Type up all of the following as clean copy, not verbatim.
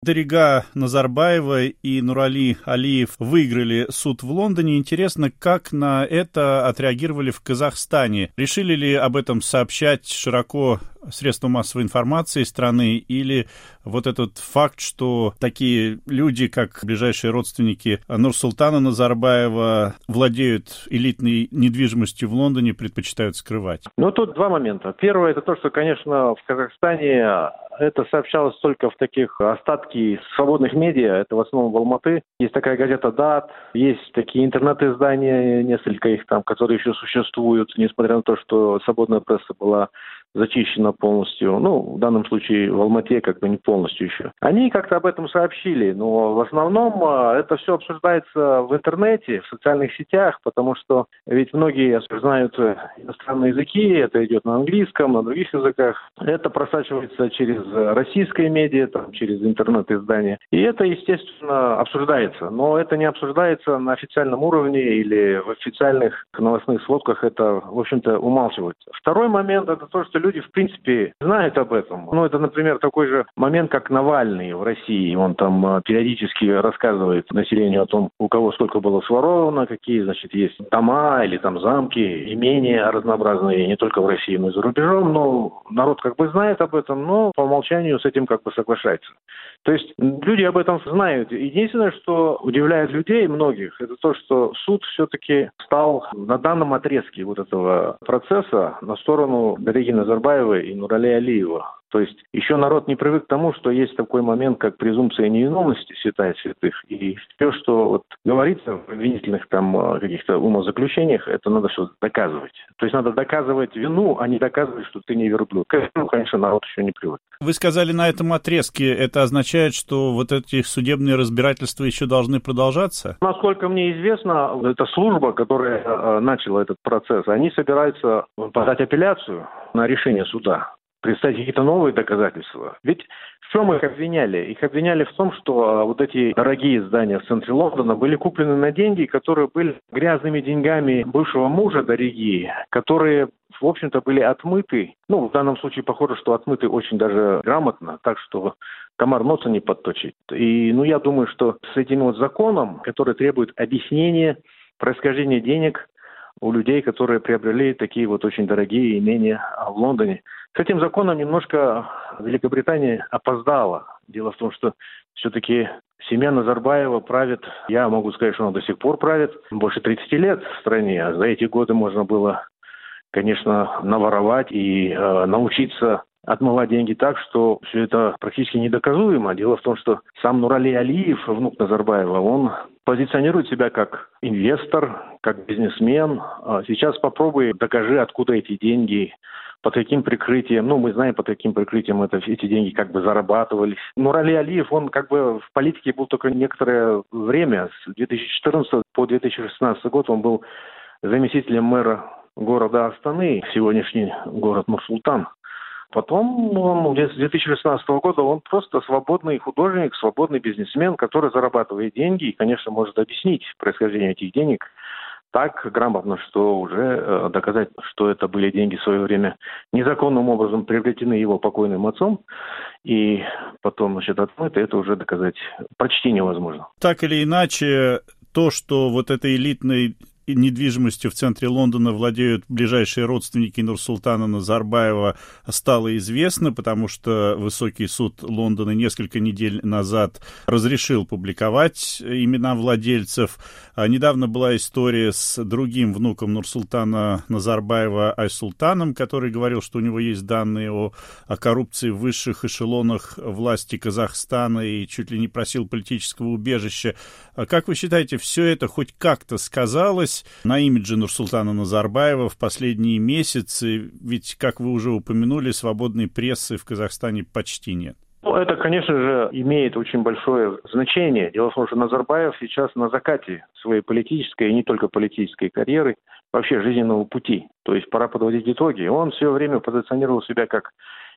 Дарига Назарбаева и Нурали Алиев выиграли суд в Лондоне. Интересно, как на это отреагировали в Казахстане? Решили ли об этом сообщать широко средства массовой информации страны, или вот этот факт, что такие люди, как ближайшие родственники Нурсултана Назарбаева, владеют элитной недвижимостью в Лондоне, предпочитают скрывать? Тут два момента. Первое, это то, что, конечно, в Казахстане это сообщалось только в таких остатки свободных медиа, это в основном в Алматы. Есть такая газета «Дат», есть такие интернет-издания, несколько их там, которые еще существуют, несмотря на то, что свободная пресса была зачищена полностью. В данном случае в Алмате не полностью еще. Они как-то об этом сообщили, но в основном это все обсуждается в интернете, в социальных сетях, потому что ведь многие знают иностранные языки, это идет на английском, на других языках. Это просачивается через российские медиа, через интернет-издания. И это, естественно, обсуждается. Но это не обсуждается на официальном уровне или в официальных новостных сводках. Это, в общем-то, умалчивается. Второй момент – это то, что люди, в принципе, знают об этом. Это, например, такой же момент, как Навальный в России. Он там периодически рассказывает населению о том, у кого сколько было своровано, какие, есть дома или замки, имения разнообразные, не только в России, но и за рубежом. Но народ знает об этом, но по умолчанию с этим соглашается. То есть люди об этом знают. Единственное, что удивляет людей, многих, это то, что суд все-таки стал на данном отрезке этого процесса на сторону Дариги Назарбаевой и Нурали Алиева. То есть еще народ не привык к тому, что есть такой момент, как презумпция невиновности, святая святых. И все, что говорится в обвинительных каких-то умозаключениях, это надо все доказывать. То есть надо доказывать вину, а не доказывать, что ты не верблюд. К этому, конечно, народ еще не привык. Вы сказали на этом отрезке, это означает, что эти судебные разбирательства еще должны продолжаться? Насколько мне известно, эта служба, которая начала этот процесс, они собираются подать апелляцию на решение суда, представить какие-то новые доказательства. Ведь в чем их обвиняли? Их обвиняли в том, что эти дорогие здания в центре Лондона были куплены на деньги, которые были грязными деньгами бывшего мужа Дариги, которые, в общем-то, были отмыты. В данном случае похоже, что отмыты очень даже грамотно, так что комар носа не подточит. И, я думаю, что с этим законом, который требует объяснения происхождения денег у людей, которые приобрели такие очень дорогие имения в Лондоне. С этим законом немножко Великобритания опоздала. Дело в том, что все-таки семья Назарбаева правит, я могу сказать, что она до сих пор правит, больше 30 лет в стране. А за эти годы можно было, конечно, наворовать и научиться отмывать деньги так, что все это практически недоказуемо. Дело в том, что сам Нурали Алиев, внук Назарбаева, он позиционирует себя как инвестор, как бизнесмен. Сейчас попробуй докажи, откуда эти деньги, под каким прикрытием. Мы знаем, под каким прикрытием эти деньги зарабатывались. Нурали Алиев, он в политике был только некоторое время. С 2014 по 2016 год он был заместителем мэра города Астаны, сегодняшний город Нур-Султан. Потом, с 2016 года он просто свободный художник, свободный бизнесмен, который зарабатывает деньги и, конечно, может объяснить происхождение этих денег так грамотно, что уже доказать, что это были деньги в свое время незаконным образом приобретены его покойным отцом и потом, отмыты, это уже доказать почти невозможно. Так или иначе, то, что этой элитной недвижимостью в центре Лондона владеют ближайшие родственники Нурсултана Назарбаева, стало известно, потому что Высокий суд Лондона несколько недель назад разрешил публиковать имена владельцев. Недавно была история с другим внуком Нурсултана Назарбаева Айсултаном, который говорил, что у него есть данные о коррупции в высших эшелонах власти Казахстана и чуть ли не просил политического убежища. Как вы считаете, все это хоть как-то сказалось на имидже Нурсултана Назарбаева в последние месяцы? Ведь, как вы уже упомянули, свободной прессы в Казахстане почти нет. Это, конечно же, имеет очень большое значение. Дело в том, что Назарбаев сейчас на закате своей политической и не только политической карьеры, вообще жизненного пути. То есть пора подводить итоги. Он все время позиционировал себя как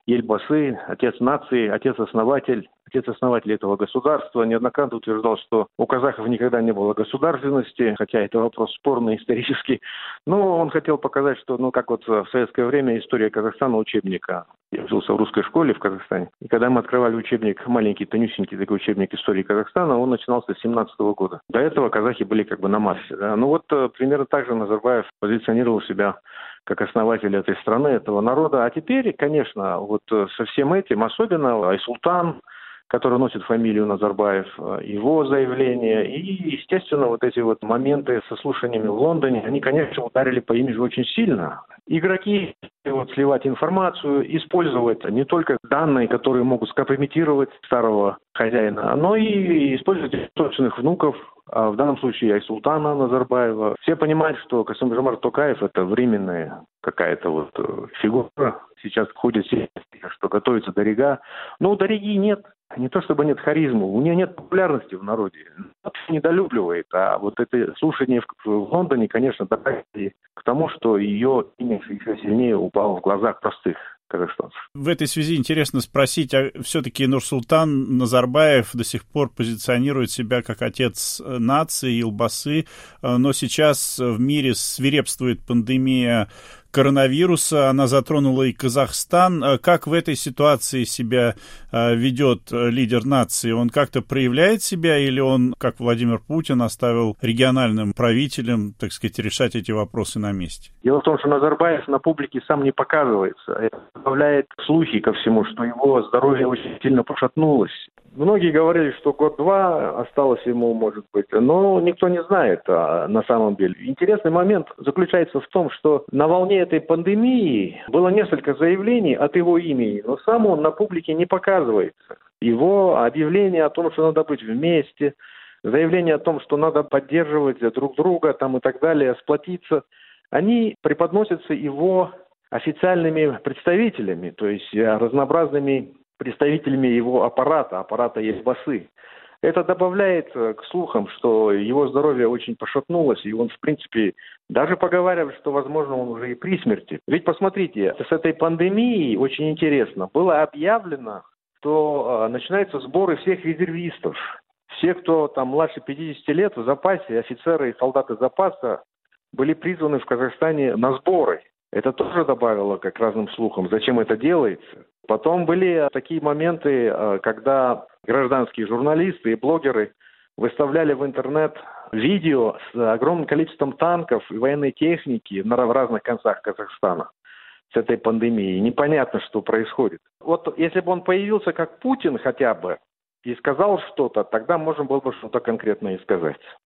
Ельбасы, отец нации, отец-основатель этого государства, неоднократно утверждал, что у казахов никогда не было государственности, хотя это вопрос спорный исторически. Но он хотел показать, что, как вот в советское время история Казахстана учебника. Я учился в русской школе в Казахстане. И когда мы открывали учебник, маленький, тонюсенький такой учебник истории Казахстана, он начинался с 17 года. До этого казахи были как бы на Марсе. Да? Примерно так же Назарбаев позиционировал себя как основатель этой страны, этого народа. А теперь, конечно, со всем этим, особенно Айсултан, который носит фамилию Назарбаев, его заявления и, естественно, эти моменты со слушаниями в Лондоне, они, конечно, ударили по имиджу очень сильно. Игроки сливать информацию, использовать не только данные, которые могут скомпрометировать старого хозяина, но и использовать собственных внуков, а в данном случае Айсултана Назарбаева. Все понимают, что Касым-Жомарт Токаев – это временная какая-то фигура. Сейчас ходит что готовится Дарига. Но у Дариги нет. Не то чтобы нет харизмы, у нее нет популярности в народе. Недолюбливает. А это слушание в Лондоне, конечно, добавили к тому, что ее имидж еще сильнее упал в глазах простых казахстанцев. В этой связи интересно спросить, а все-таки Нурсултан Назарбаев до сих пор позиционирует себя как отец нации, Елбасы, но сейчас в мире свирепствует пандемия коронавируса, она затронула и Казахстан. Как в этой ситуации себя ведет лидер нации? Он как-то проявляет себя или он, как Владимир Путин, оставил региональным правителям, так сказать, решать эти вопросы на месте? Дело в том, что Назарбаев на публике сам не показывается. Это добавляет слухи ко всему, что его здоровье очень сильно пошатнулось. Многие говорили, что год-два осталось ему, может быть, но никто не знает на самом деле. Интересный момент заключается в том, что на волне этой пандемии было несколько заявлений от его имени, но сам он на публике не показывается. Его объявление о том, что надо быть вместе, заявление о том, что надо поддерживать друг друга и так далее, сплотиться, они преподносятся его официальными представителями, то есть разнообразными представителями его аппарата Ельбасы. Это добавляет к слухам, что его здоровье очень пошатнулось, и он, в принципе, даже поговаривает, что, возможно, он уже и при смерти. Ведь посмотрите, с этой пандемией, очень интересно, было объявлено, что начинаются сборы всех резервистов. Все, кто младше 50 лет в запасе, офицеры и солдаты запаса, были призваны в Казахстане на сборы. Это тоже добавило к разным слухам, зачем это делается. Потом были такие моменты, когда гражданские журналисты и блогеры выставляли в интернет видео с огромным количеством танков и военной техники в разных концах Казахстана с этой пандемией. Непонятно, что происходит. Если бы он появился как Путин хотя бы и сказал что-то, тогда можно было бы что-то конкретное и сказать.